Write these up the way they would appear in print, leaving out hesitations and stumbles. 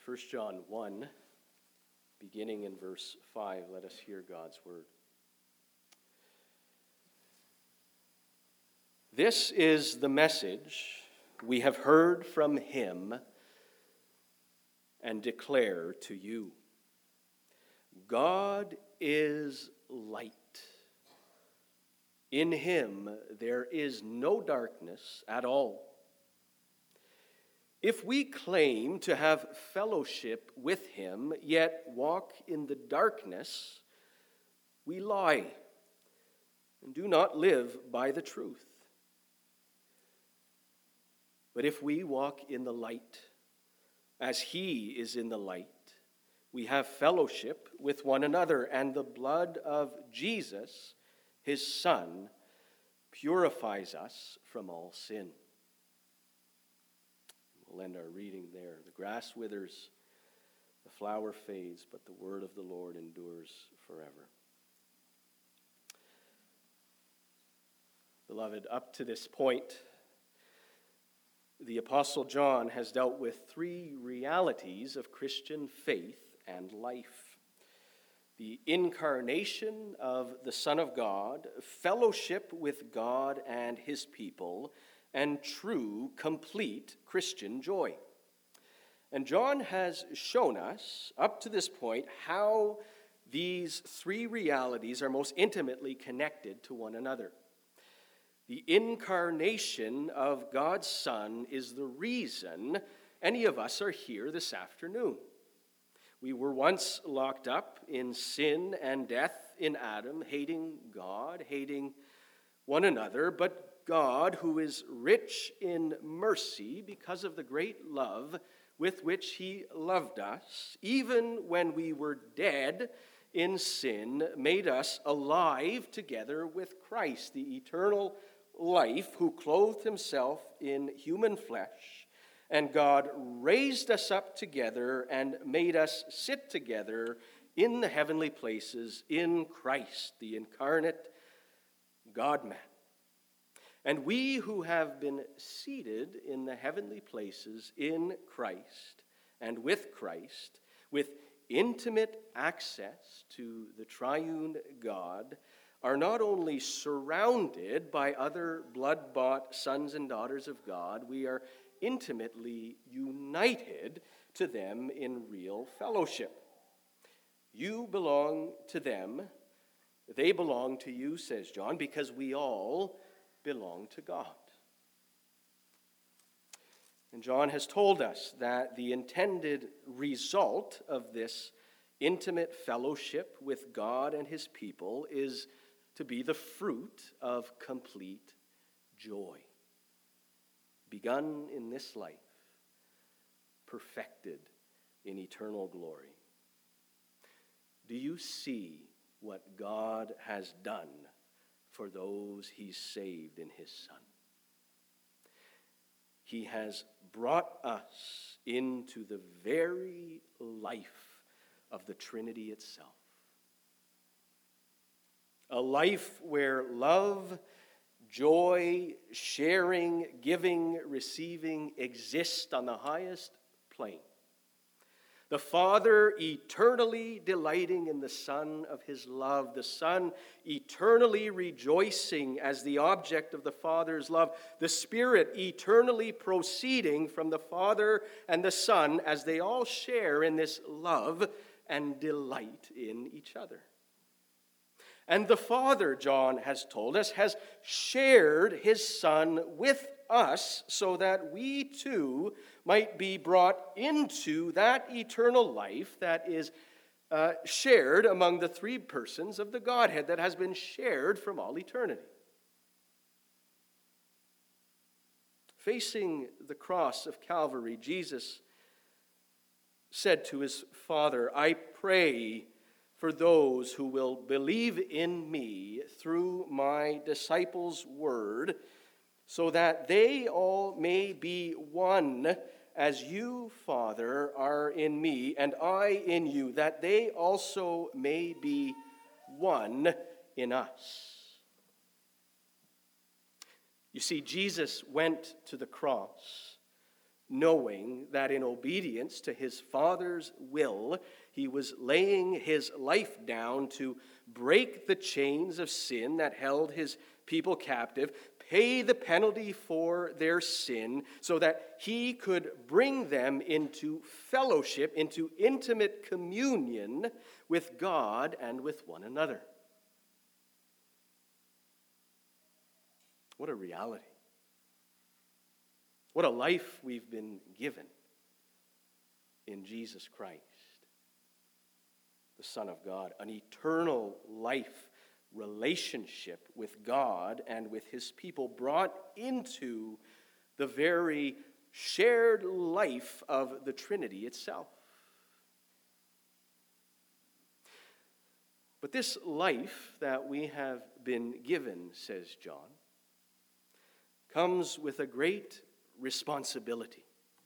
1 John 1, beginning in verse 5, let us hear God's word. This is the message we have heard from him and declare to you. God is light. In him there is no darkness at all. If we claim to have fellowship with him, yet walk in the darkness, we lie and do not live by the truth. But if we walk in the light, as he is in the light, we have fellowship with one another, and the blood of Jesus, his Son, purifies us from all sin. We'll end our reading there. The grass withers, the flower fades, but the word of the Lord endures forever. Beloved, up to this point, the Apostle John has dealt with three realities of Christian faith and life: the incarnation of the Son of God, fellowship with God and his people, and true, complete Christian joy. And John has shown us, up to this point, how these three realities are most intimately connected to one another. The incarnation of God's Son is the reason any of us are here this afternoon. We were once locked up in sin and death in Adam, hating God, hating one another, but God, who is rich in mercy because of the great love with which he loved us, even when we were dead in sin, made us alive together with Christ, the eternal life, who clothed himself in human flesh. And God raised us up together and made us sit together in the heavenly places in Christ, the incarnate God-man. And we who have been seated in the heavenly places in Christ and with Christ, with intimate access to the triune God, are not only surrounded by other blood-bought sons and daughters of God, we are intimately united to them in real fellowship. You belong to them, they belong to you, says John, because we all belong to God. And John has told us that the intended result of this intimate fellowship with God and his people is to be the fruit of complete joy, begun in this life, perfected in eternal glory. Do you see what God has done for those he's saved in his Son? He has brought us into the very life of the Trinity itself. A life where love, joy, sharing, giving, receiving exist on the highest plane. The Father eternally delighting in the Son of his love, the Son eternally rejoicing as the object of the Father's love, the Spirit eternally proceeding from the Father and the Son as they all share in this love and delight in each other. And the Father, John has told us, has shared his Son with us so that we too might be brought into that eternal life that is shared among the three persons of the Godhead, that has been shared from all eternity. Facing the cross of Calvary, Jesus said to his Father, I pray for those who will believe in me through my disciples' word, so that they all may be one, as you, Father, are in me, and I in you, that they also may be one in us. You see, Jesus went to the cross knowing that in obedience to his Father's will, he was laying his life down to break the chains of sin that held his people captive, pay the penalty for their sin, so that he could bring them into fellowship, into intimate communion with God and with one another. What a reality. What a life we've been given in Jesus Christ, the Son of God, an eternal life relationship with God and with his people, brought into the very shared life of the Trinity itself. But this life that we have been given, says John, comes with a great responsibility.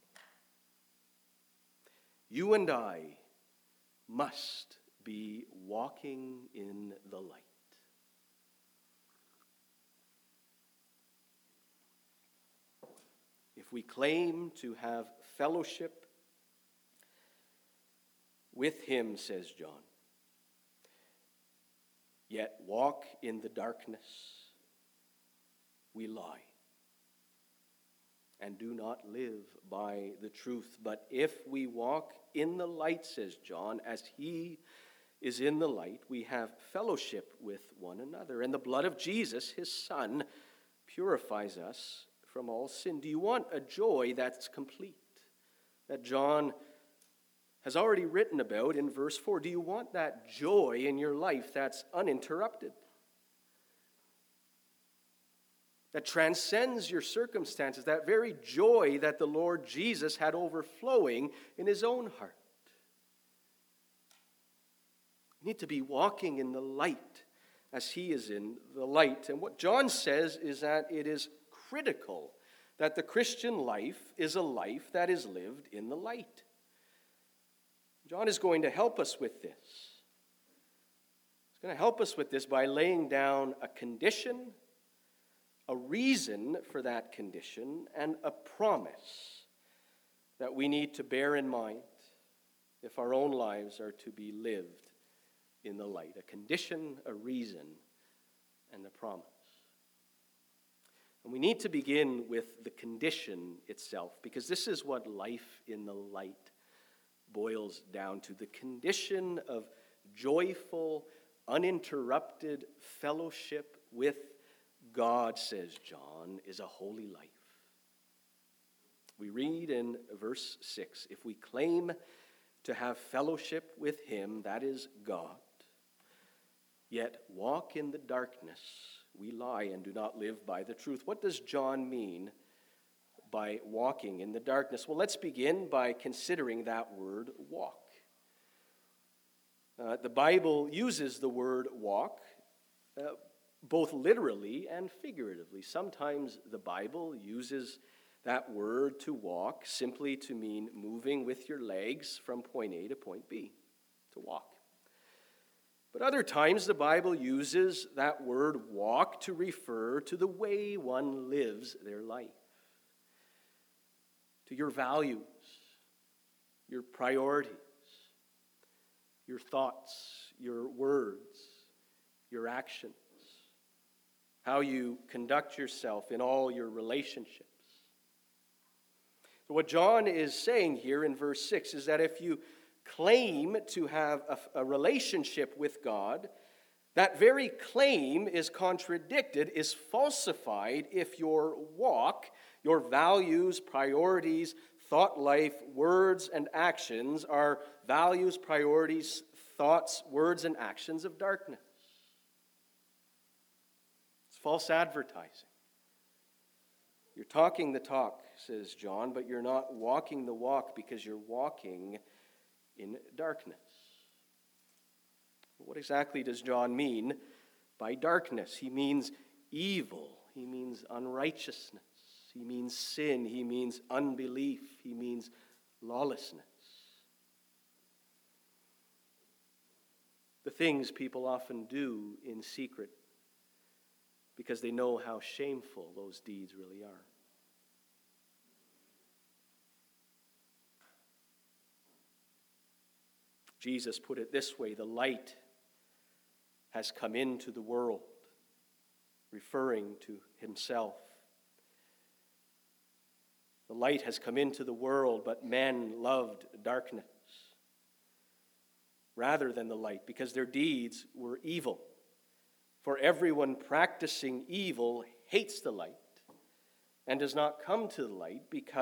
You and I must be walking in the light. If we claim to have fellowship with him, says John, yet walk in the darkness, we lie and do not live by the truth. But if we walk in the light, says John, as he is in the light, we have fellowship with one another. And the blood of Jesus, his Son, purifies us from all sin. Do you want a joy that's complete, that John has already written about in verse 4? Do you want that joy in your life that's uninterrupted, that transcends your circumstances, that very joy that the Lord Jesus had overflowing in his own heart? You need to be walking in the light as he is in the light. And what John says is that it is critical that the Christian life is a life that is lived in the light. John is going to help us with this. He's going to help us with this by laying down a condition, a reason for that condition, and a promise that we need to bear in mind if our own lives are to be lived in the light. A condition, a reason, and a promise. And we need to begin with the condition itself, because this is what life in the light boils down to. The condition of joyful, uninterrupted fellowship with God, says John, is a holy life. We read in verse 6, if we claim to have fellowship with him, that is God, yet walk in the darkness, we lie and do not live by the truth. What does John mean by walking in the darkness? Well, let's begin by considering that word walk. The Bible uses the word walk both literally and figuratively. Sometimes the Bible uses that word to walk simply to mean moving with your legs from point A to point B, to walk. But other times the Bible uses that word walk to refer to the way one lives their life, to your values, your priorities, your thoughts, your words, your actions, how you conduct yourself in all your relationships. So what John is saying here in verse 6 is that if you claim to have a relationship with God, that very claim is contradicted, is falsified if your walk, your values, priorities, thought life, words, and actions are values, priorities, thoughts, words, and actions of darkness. It's false advertising. You're talking the talk, says John, but you're not walking the walk because you're walking in darkness. What exactly does John mean by darkness? He means evil. He means unrighteousness. He means sin. He means unbelief. He means lawlessness. The things people often do in secret because they know how shameful those deeds really are. Jesus put it this way: the light has come into the world, referring to himself. The light has come into the world, but men loved darkness rather than the light, because their deeds were evil. For everyone practicing evil hates the light and does not come to the light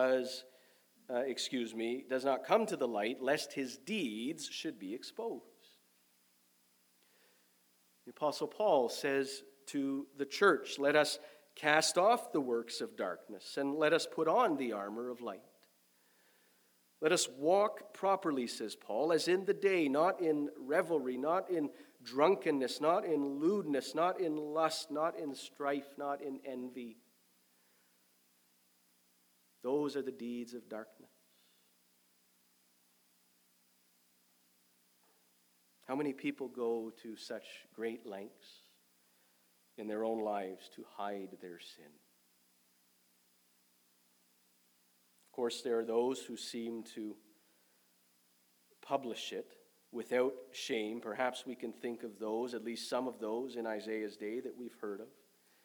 does not come to the light lest his deeds should be exposed. The Apostle Paul says to the church, let us cast off the works of darkness and let us put on the armor of light. Let us walk properly, says Paul, as in the day, not in revelry, not in drunkenness, not in lewdness, not in lust, not in strife, not in envy. Those are the deeds of darkness. How many people go to such great lengths in their own lives to hide their sin? Of course, there are those who seem to publish it without shame. Perhaps we can think of those, at least some of those in Isaiah's day that we've heard of.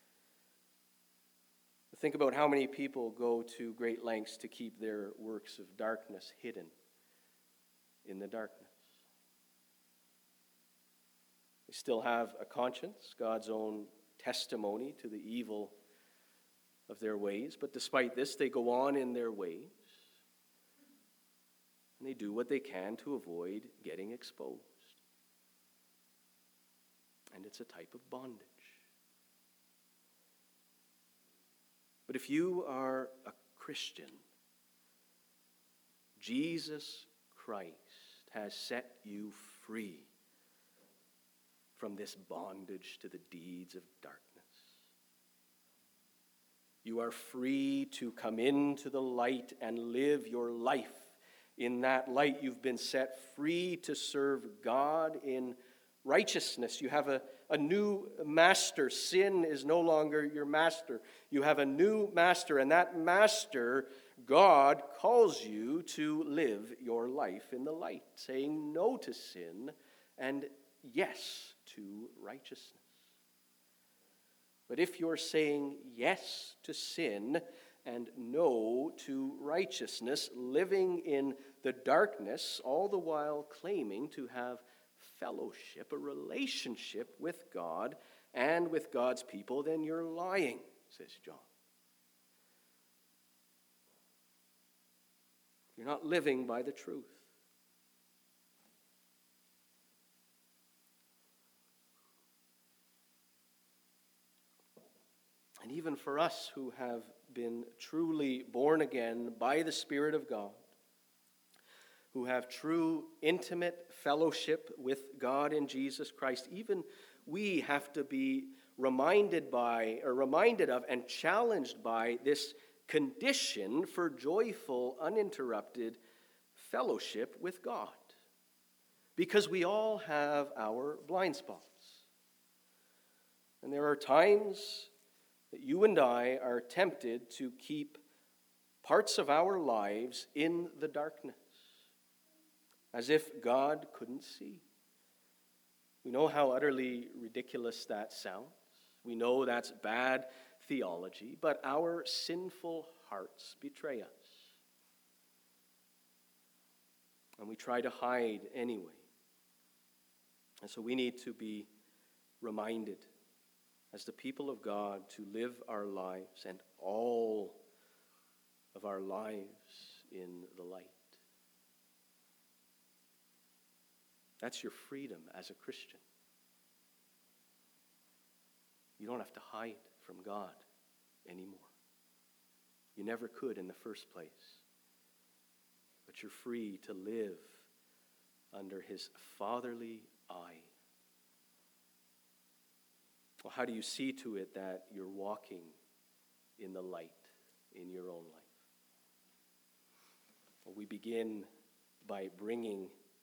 Think about how many people go to great lengths to keep their works of darkness hidden in the darkness. They still have a conscience, God's own testimony to the evil of their ways, but despite this, they go on in their ways, and they do what they can to avoid getting exposed. And it's a type of bondage. But if you are a Christian, Jesus Christ has set you free from this bondage to the deeds of darkness. You are free to come into the light and live your life. In that light, you've been set free to serve God in righteousness. You have a new master. Sin is no longer your master. You have a new master, and that master, God, calls you to live your life in the light, saying no to sin and yes to righteousness. But if you're saying yes to sin and no to righteousness, living in the darkness, all the while claiming to have fellowship, a relationship with God and with God's people, then you're lying, says John. You're not living by the truth. And even for us who have been truly born again by the Spirit of God, who have true intimate fellowship with God in Jesus Christ, even we have to be reminded of and challenged by this condition for joyful, uninterrupted fellowship with God. Because we all have our blind spots. And there are times that you and I are tempted to keep parts of our lives in the darkness, as if God couldn't see. We know how utterly ridiculous that sounds. We know that's bad theology, but our sinful hearts betray us. And we try to hide anyway. And so we need to be reminded as the people of God to live our lives and all of our lives in the light. That's your freedom as a Christian. You don't have to hide from God anymore. You never could in the first place. But you're free to live under his fatherly eye. Well, how do you see to it that you're walking in the light in your own life? Well, we begin by bringing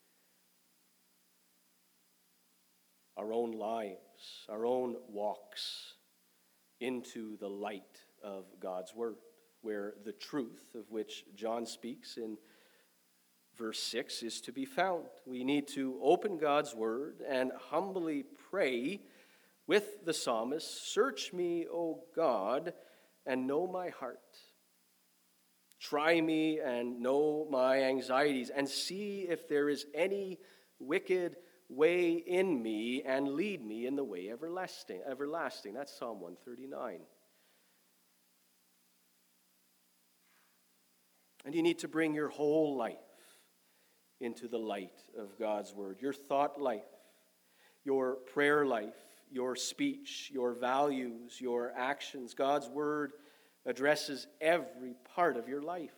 our own lives, our own walks into the light of God's Word, where the truth of which John speaks in verse 6 is to be found. We need to open God's word and humbly pray with the psalmist, "Search me, O God, and know my heart. Try me and know my anxieties, and see if there is any wicked way in me, and lead me in the way everlasting." That's Psalm 139. And you need to bring your whole life into the light of God's word. Your thought life, your prayer life, your speech, your values, your actions. God's word addresses every part of your life.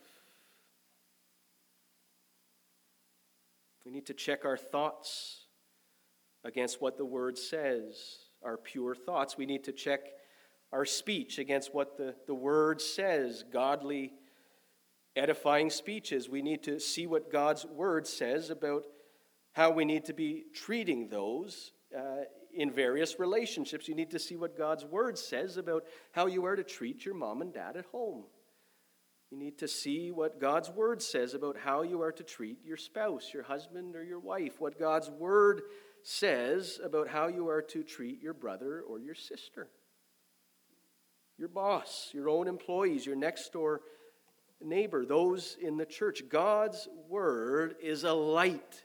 We need to check our thoughts against what the word says, our pure thoughts. We need to check our speech against what the word says, godly, edifying speeches. We need to see what God's word says about how we need to be treating those in various relationships. You need to see what God's word says about how you are to treat your mom and dad at home. You need to see what God's word says about how you are to treat your spouse, your husband, or your wife. What God's word says about how you are to treat your brother or your sister, your boss, your own employees, your next door neighbor, those in the church. God's word is a light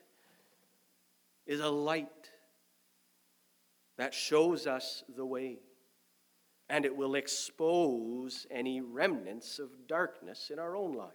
that shows us the way, and it will expose any remnants of darkness in our own lives.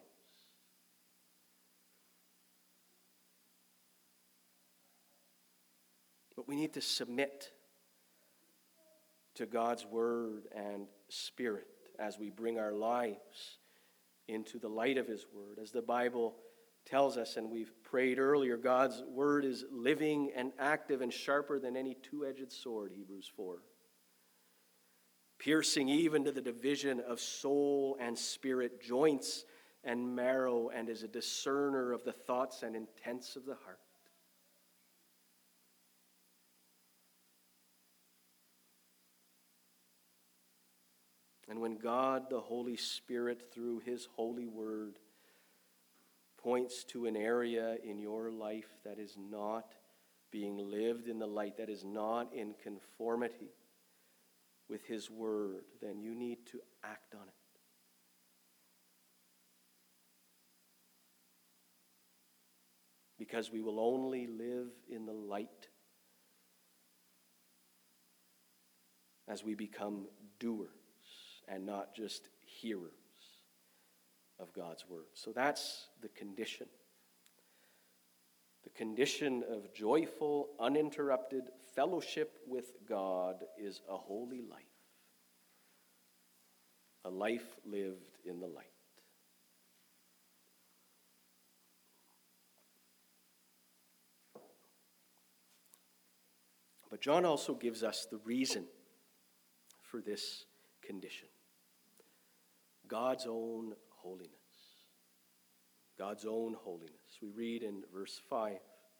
But we need to submit to God's word and spirit as we bring our lives into the light of his word. As the Bible tells us, and we've prayed earlier, God's word is living and active and sharper than any two-edged sword, Hebrews 4. Piercing even to the division of soul and spirit, joints and marrow, and is a discerner of the thoughts and intents of the heart. And when God, the Holy Spirit, through his holy word, points to an area in your life that is not being lived in the light, that is not in conformity with his word, then you need to act on it. Because we will only live in the light as we become doers and not just hearers of God's word. So that's the condition. The condition of joyful, uninterrupted fellowship with God is a holy life. A life lived in the light. But John also gives us the reason for this condition. God's own holiness. God's own holiness. We read in verse 5.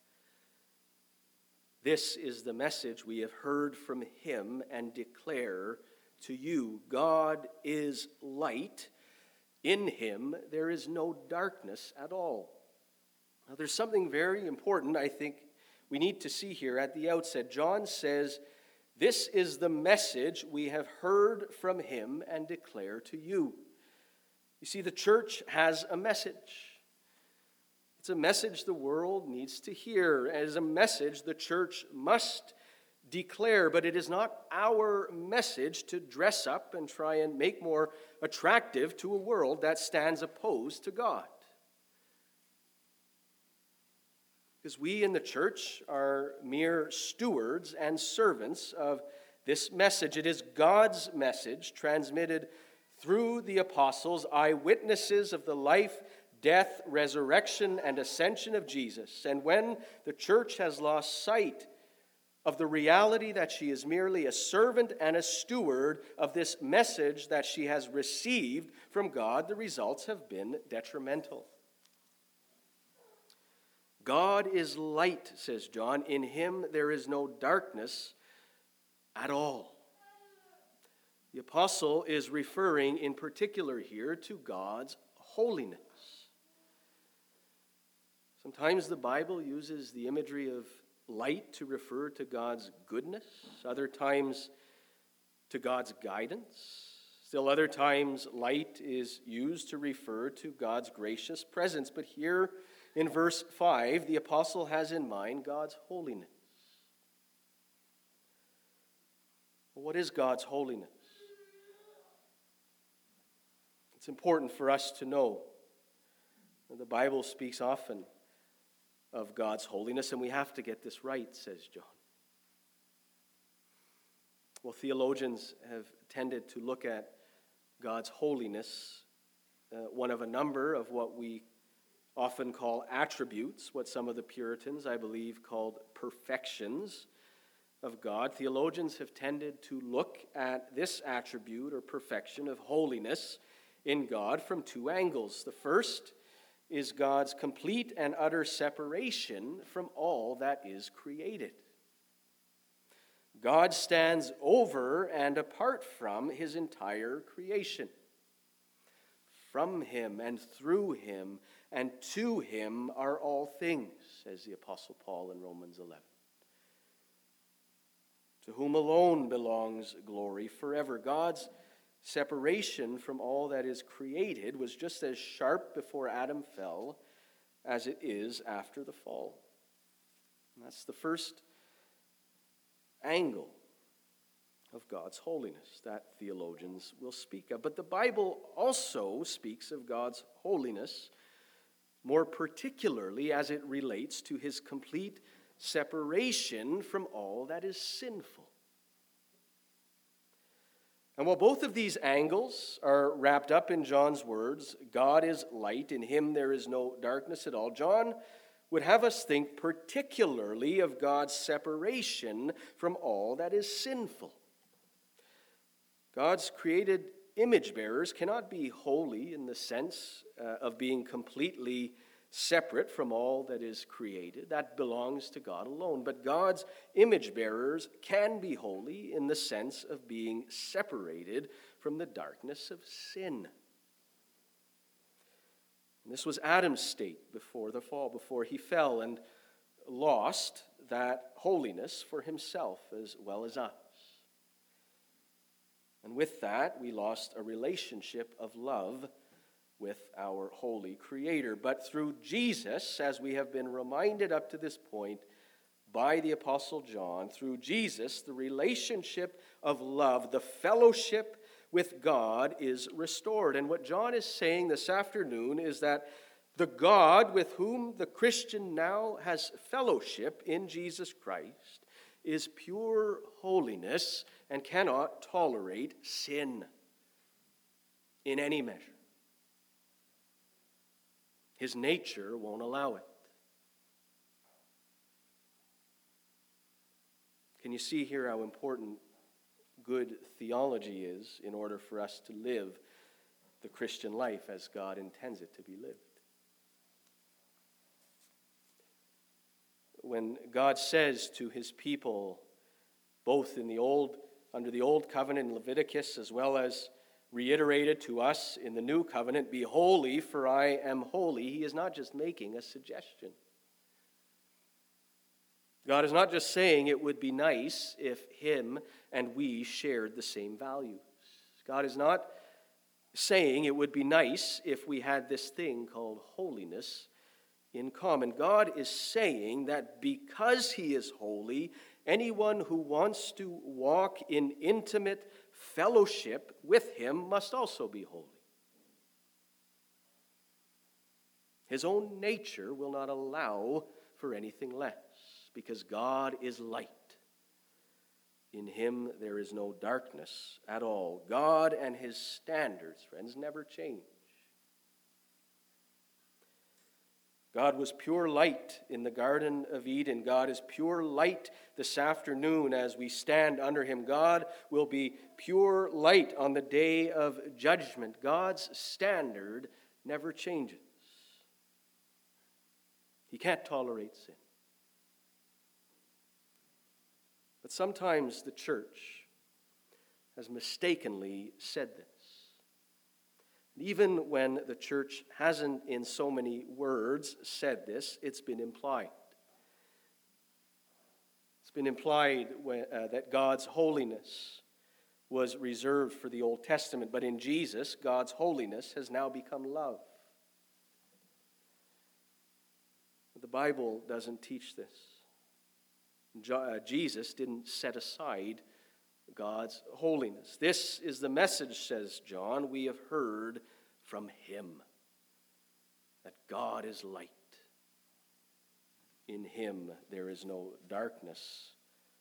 "This is the message we have heard from him and declare to you. God is light. In him there is no darkness at all." Now there's something very important I think we need to see here at the outset. John says, "This is the message we have heard from him and declare to you." You see, the church has a message. It's a message the world needs to hear. It is a message the church must declare, but it is not our message to dress up and try and make more attractive to a world that stands opposed to God. Because we in the church are mere stewards and servants of this message. It is God's message transmitted through the apostles, eyewitnesses of the life, death, resurrection, and ascension of Jesus. And when the church has lost sight of the reality that she is merely a servant and a steward of this message that she has received from God, the results have been detrimental. God is light, says John. In him there is no darkness at all. The apostle is referring in particular here to God's holiness. Sometimes the Bible uses the imagery of light to refer to God's goodness, other times to God's guidance. Still other times, light is used to refer to God's gracious presence. But here in verse 5, the apostle has in mind God's holiness. What is God's holiness? It's important for us to know. The Bible speaks often of God's holiness, and we have to get this right, says John. Well, theologians have tended to look at God's holiness, one of a number of what we often call attributes, what some of the Puritans, I believe, called perfections of God. Theologians have tended to look at this attribute or perfection of holiness in God from two angles. The first is God's complete and utter separation from all that is created. God stands over and apart from his entire creation. From him and through him and to him are all things, says the Apostle Paul in Romans 11. To whom alone belongs glory forever. God's separation from all that is created was just as sharp before Adam fell as it is after the fall. And that's the first angle of God's holiness that theologians will speak of. But the Bible also speaks of God's holiness more particularly as it relates to his complete separation from all that is sinful. And while both of these angles are wrapped up in John's words, God is light, in him there is no darkness at all, John would have us think particularly of God's separation from all that is sinful. God's created image bearers cannot be holy in the sense of being completely separate from all that is created. That belongs to God alone. But God's image bearers can be holy in the sense of being separated from the darkness of sin. And this was Adam's state before the fall, before he fell and lost that holiness for himself as well as us. And with that, we lost a relationship of love with our holy Creator. But through Jesus, as we have been reminded up to this point by the Apostle John, through Jesus, the relationship of love, the fellowship with God is restored. And what John is saying this afternoon is that the God with whom the Christian now has fellowship in Jesus Christ is pure holiness and cannot tolerate sin in any measure. His nature won't allow it. Can you see here how important good theology is in order for us to live the Christian life as God intends it to be lived? When God says to his people, both under the old covenant in Leviticus as well as reiterated to us in the new covenant, be holy for I am holy, he is not just making a suggestion. God is not just saying it would be nice if him and we shared the same values. God is not saying it would be nice if we had this thing called holiness in common. God is saying that because he is holy, anyone who wants to walk in intimate fellowship with him must also be holy. His own nature will not allow for anything less, because God is light. In him there is no darkness at all. God and his standards, friends, never change. God was pure light in the Garden of Eden. God is pure light this afternoon as we stand under him. God will be pure light on the day of judgment. God's standard never changes. He can't tolerate sin. But sometimes the church has mistakenly said this. Even when the church hasn't in so many words said this, it's been implied. It's been implied that God's holiness was reserved for the Old Testament, but in Jesus, God's holiness has now become love. The Bible doesn't teach this. Jesus didn't set aside God's holiness. This is the message, says John, we have heard from him, that God is light. In him there is no darkness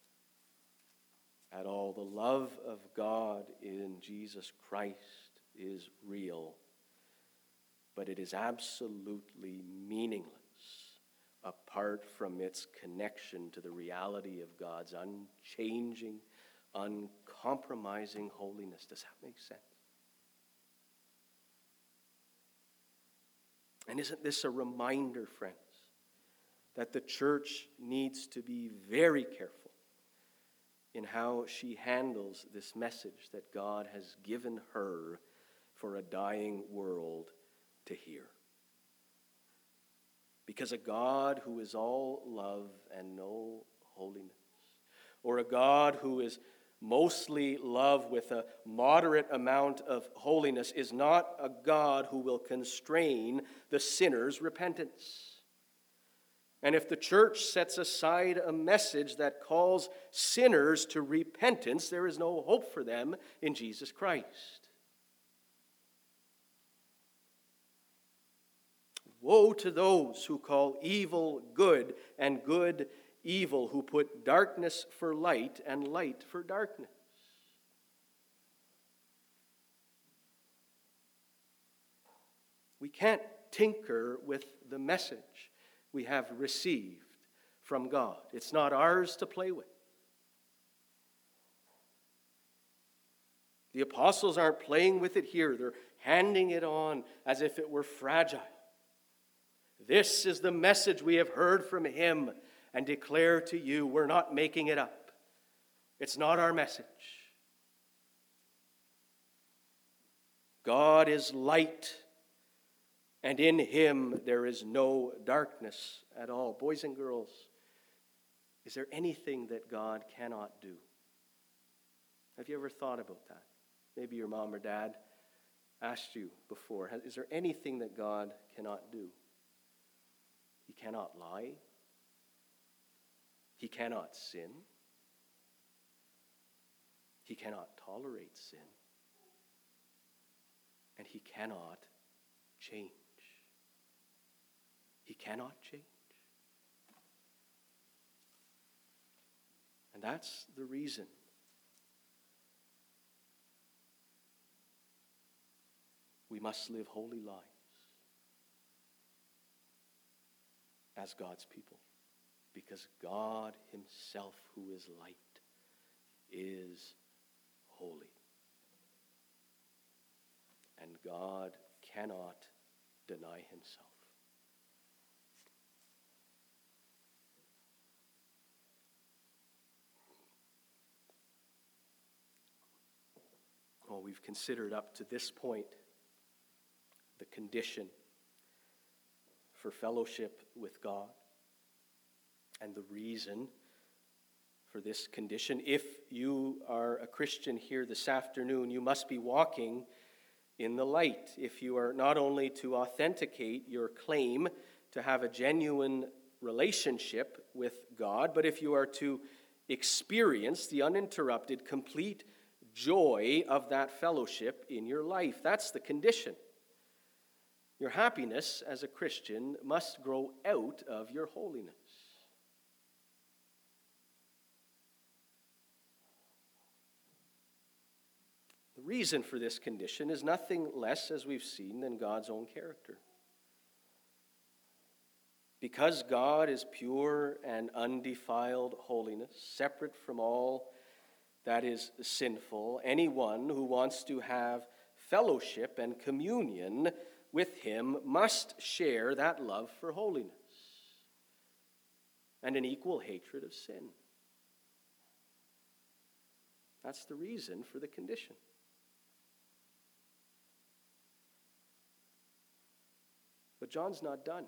at all. The love of God in Jesus Christ is real, but it is absolutely meaningless apart from its connection to the reality of God's unchanging, uncompromising holiness. Does that make sense? And isn't this a reminder, friends, that the church needs to be very careful in how she handles this message that God has given her for a dying world to hear? Because a God who is all love and no holiness, or a God who is mostly love with a moderate amount of holiness, is not a God who will constrain the sinner's repentance. And if the church sets aside a message that calls sinners to repentance, there is no hope for them in Jesus Christ. Woe to those who call evil good and good evil, who put darkness for light and light for darkness. We can't tinker with the message we have received from God. It's not ours to play with. The apostles aren't playing with it here. They're handing it on as if it were fragile. This is the message we have heard from him and declare to you. We're not making it up. It's not our message. God is light, and in him there is no darkness at all. Boys and girls, is there anything that God cannot do? Have you ever thought about that? Maybe your mom or dad asked you before. Is there anything that God cannot do? He cannot lie. He cannot sin. He cannot tolerate sin. And he cannot change. He cannot change. And that's the reason we must live holy lives as God's people, because God himself, who is light, is holy. And God cannot deny himself. Well, we've considered up to this point the condition for fellowship with God and the reason for this condition. If you are a Christian here this afternoon, you must be walking in the light. If you are not only to authenticate your claim to have a genuine relationship with God, but if you are to experience the uninterrupted, complete joy of that fellowship in your life. That's the condition. Your happiness as a Christian must grow out of your holiness. The reason for this condition is nothing less, as we've seen, than God's own character. Because God is pure and undefiled holiness, separate from all that is sinful, anyone who wants to have fellowship and communion with him must share that love for holiness and an equal hatred of sin. That's the reason for the condition. But John's not done.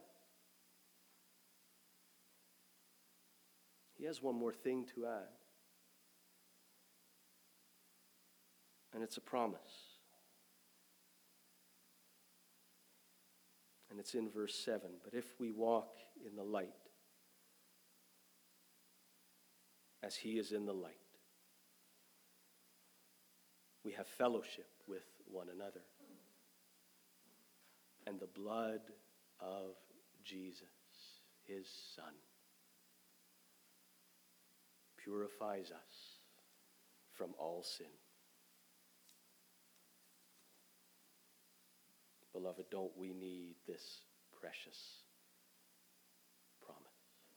He has one more thing to add. And it's a promise. And it's in verse 7. But if we walk in the light, as he is in the light, we have fellowship with one another. And the blood of Jesus, his Son, purifies us from all sin. Beloved, don't we need this precious promise?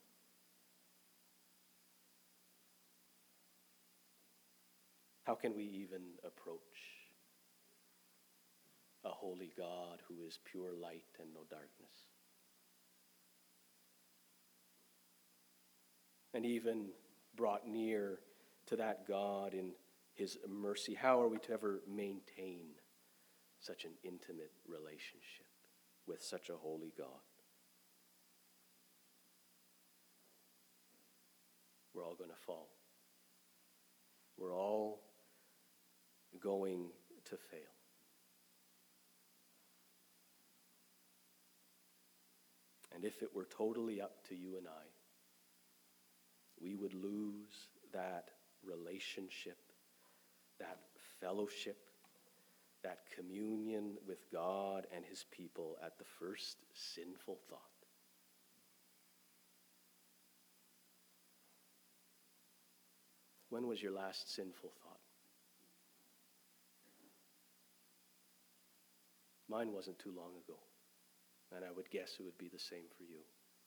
How can we even approach a holy God who is pure light and no darkness? And even brought near to that God in his mercy, how are we to ever maintain such an intimate relationship with such a holy God? We're all going to fall. We're all going to fail. And if it were totally up to you and I, we would lose that relationship, that fellowship, that communion with God and his people at the first sinful thought. When was your last sinful thought? Mine wasn't too long ago, and I would guess it would be the same for you.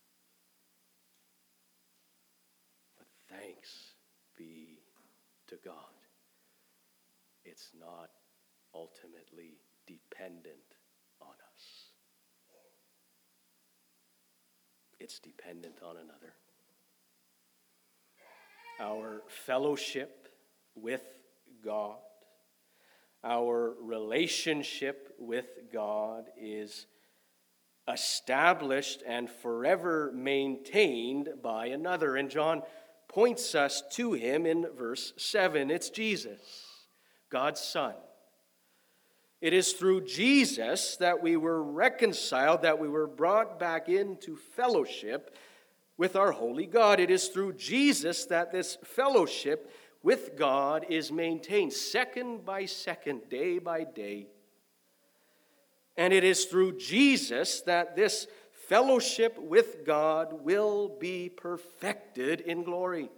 But thanks be to God. It's not ultimately dependent on us. It's dependent on another. Our fellowship with God, our relationship with God is established and forever maintained by another. And John points us to him in verse 7. It's Jesus, God's Son. It is through Jesus that we were reconciled, that we were brought back into fellowship with our holy God. It is through Jesus that this fellowship with God is maintained second by second, day by day. And it is through Jesus that this fellowship with God will be perfected in glory.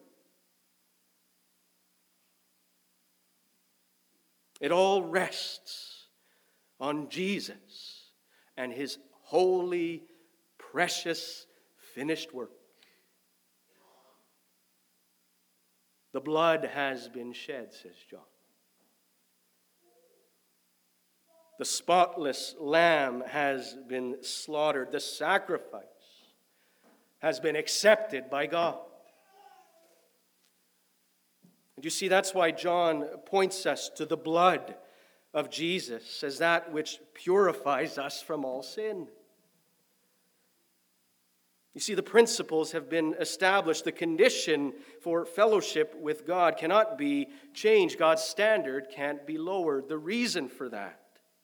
It all rests on Jesus and his holy, precious, finished work. The blood has been shed, says John. The spotless lamb has been slaughtered. The sacrifice has been accepted by God. And you see, that's why John points us to the blood of Jesus as that which purifies us from all sin. You see, the principles have been established. The condition for fellowship with God cannot be changed. God's standard can't be lowered. The reason for that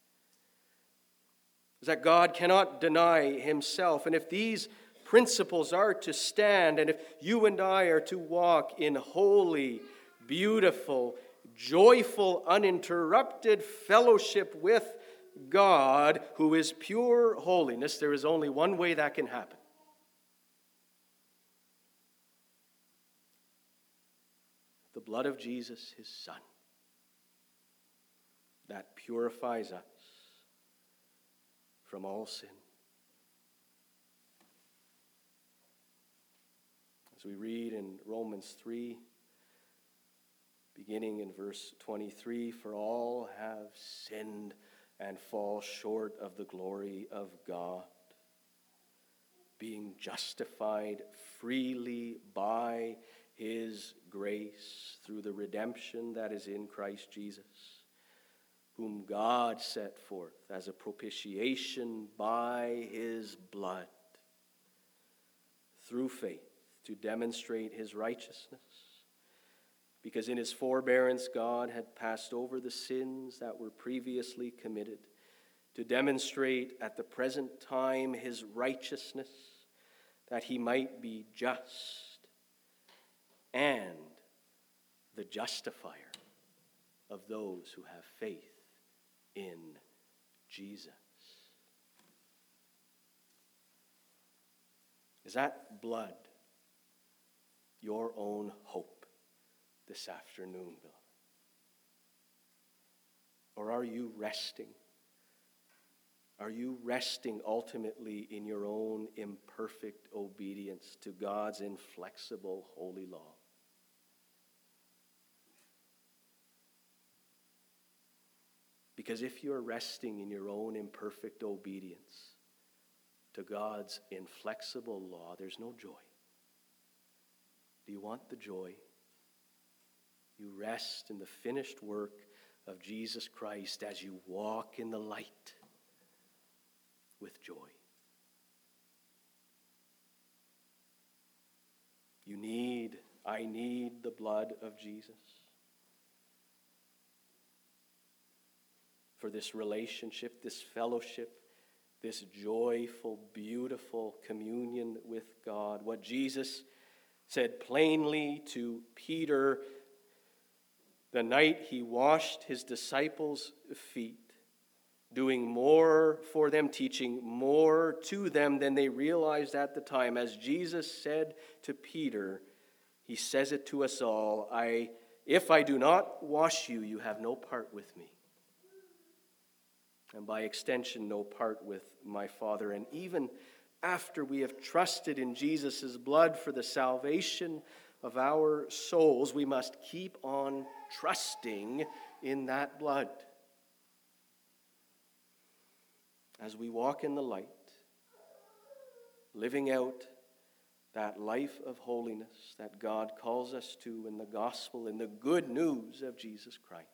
is that God cannot deny himself. And if these principles are to stand, and if you and I are to walk in holy, beautiful, joyful, uninterrupted fellowship with God, who is pure holiness, there is only one way that can happen. The blood of Jesus, his Son, that purifies us from all sin. As we read in Romans 3, beginning in verse 23, for all have sinned and fall short of the glory of God, being justified freely by his grace through the redemption that is in Christ Jesus, whom God set forth as a propitiation by his blood, through faith, to demonstrate his righteousness. Because in his forbearance, God had passed over the sins that were previously committed, to demonstrate at the present time his righteousness, that he might be just and the justifier of those who have faith in Jesus. Is that blood your own hope this afternoon, beloved? Or are you resting? Are you resting ultimately in your own imperfect obedience to God's inflexible holy law? Because if you're resting in your own imperfect obedience to God's inflexible law, there's no joy. Do you want the joy? You rest in the finished work of Jesus Christ as you walk in the light with joy. I need the blood of Jesus for this relationship, this fellowship, this joyful, beautiful communion with God. What Jesus said plainly to Peter the night he washed his disciples' feet, doing more for them, teaching more to them than they realized at the time. As Jesus said to Peter, he says it to us all, if I do not wash you, you have no part with me. And by extension, no part with my Father. And even after we have trusted in Jesus' blood for the salvation of our souls, we must keep on trusting in that blood. As we walk in the light, living out that life of holiness that God calls us to in the gospel, in the good news of Jesus Christ.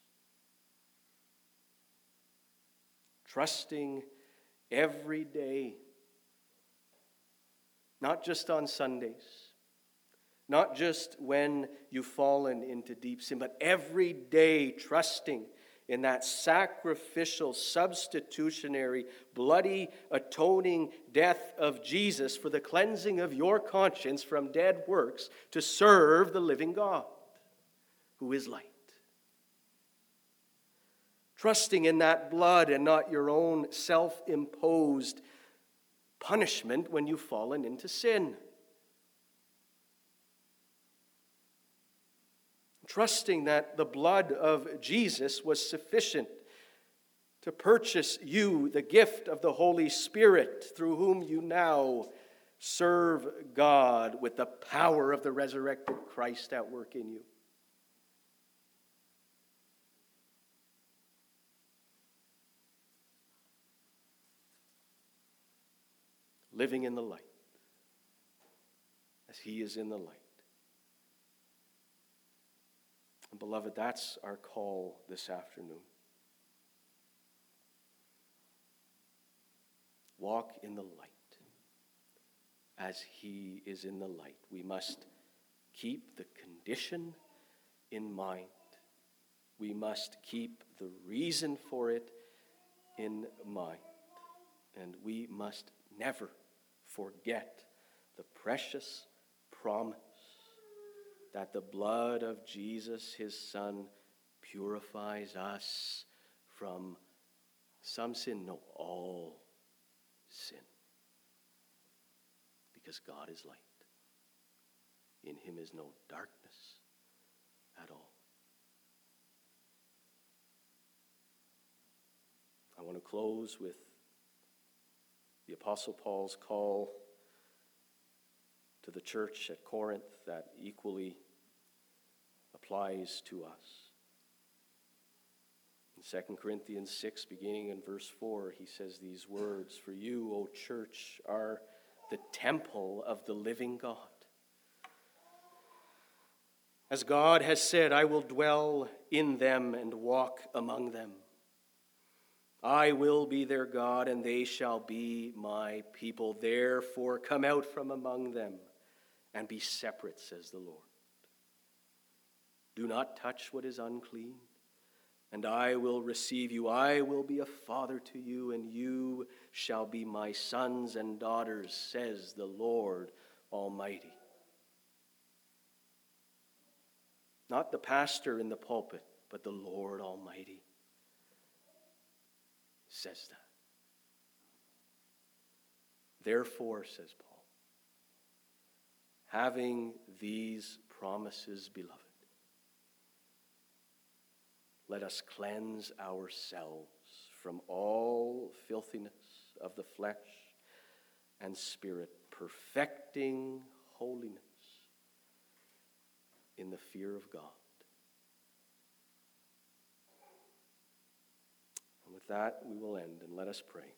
Trusting every day, not just on Sundays, not just when you've fallen into deep sin, but every day trusting in that sacrificial, substitutionary, bloody, atoning death of Jesus for the cleansing of your conscience from dead works to serve the living God, who is light. Trusting in that blood and not your own self-imposed punishment when you've fallen into sin. Trusting that the blood of Jesus was sufficient to purchase you the gift of the Holy Spirit, through whom you now serve God with the power of the resurrected Christ at work in you. Living in the light, as He is in the light. And beloved, that's our call this afternoon. Walk in the light as He is in the light. We must keep the condition in mind. We must keep the reason for it in mind. And we must never forget the precious promise that the blood of Jesus, His Son, purifies us from some sin, no, all sin. Because God is light. In Him is no darkness at all. I want to close with the Apostle Paul's call to the church at Corinth that equally applies to us. In 2 Corinthians 6, beginning in verse 4, he says these words, "For you, O church, are the temple of the living God. As God has said, I will dwell in them and walk among them, I will be their God, and they shall be my people. Therefore, come out from among them and be separate, says the Lord. Do not touch what is unclean, and I will receive you. I will be a father to you, and you shall be my sons and daughters, says the Lord Almighty. Not the pastor in the pulpit, but the Lord Almighty says that. Therefore, says Paul, having these promises, beloved, let us cleanse ourselves from all filthiness of the flesh and spirit, perfecting holiness in the fear of God. And with that, we will end, and let us pray.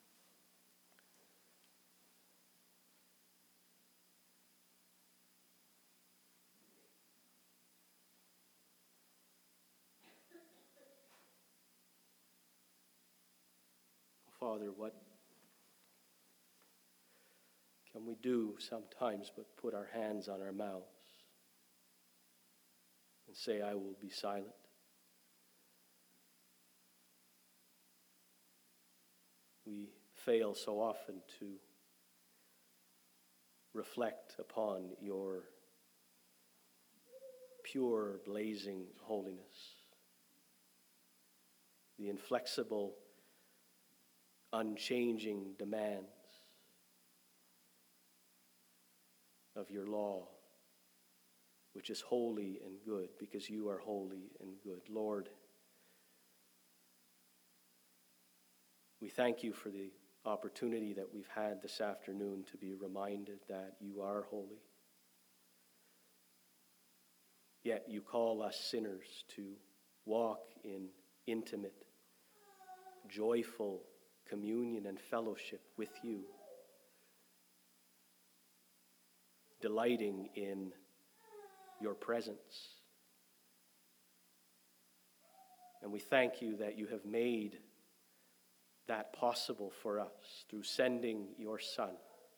Father, what can we do sometimes but put our hands on our mouths and say, I will be silent? We fail so often to reflect upon your pure, blazing holiness, the inflexible, unchanging demands of your law, which is holy and good, because you are holy and good. Lord, we thank you for the opportunity that we've had this afternoon to be reminded that you are holy. Yet you call us sinners to walk in intimate, joyful communion and fellowship with you, delighting in your presence. And we thank you that you have made that possible for us through sending your Son,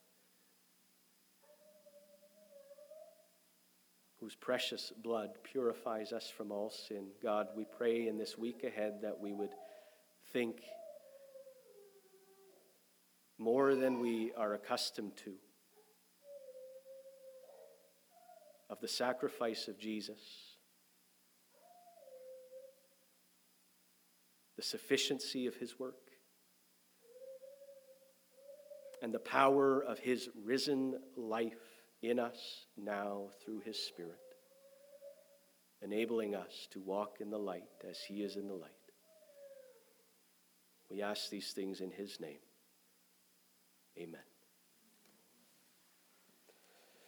whose precious blood purifies us from all sin. God, we pray in this week ahead that we would think more than we are accustomed to of the sacrifice of Jesus, the sufficiency of his work, and the power of his risen life in us now through his Spirit, enabling us to walk in the light as he is in the light. We ask these things in his name.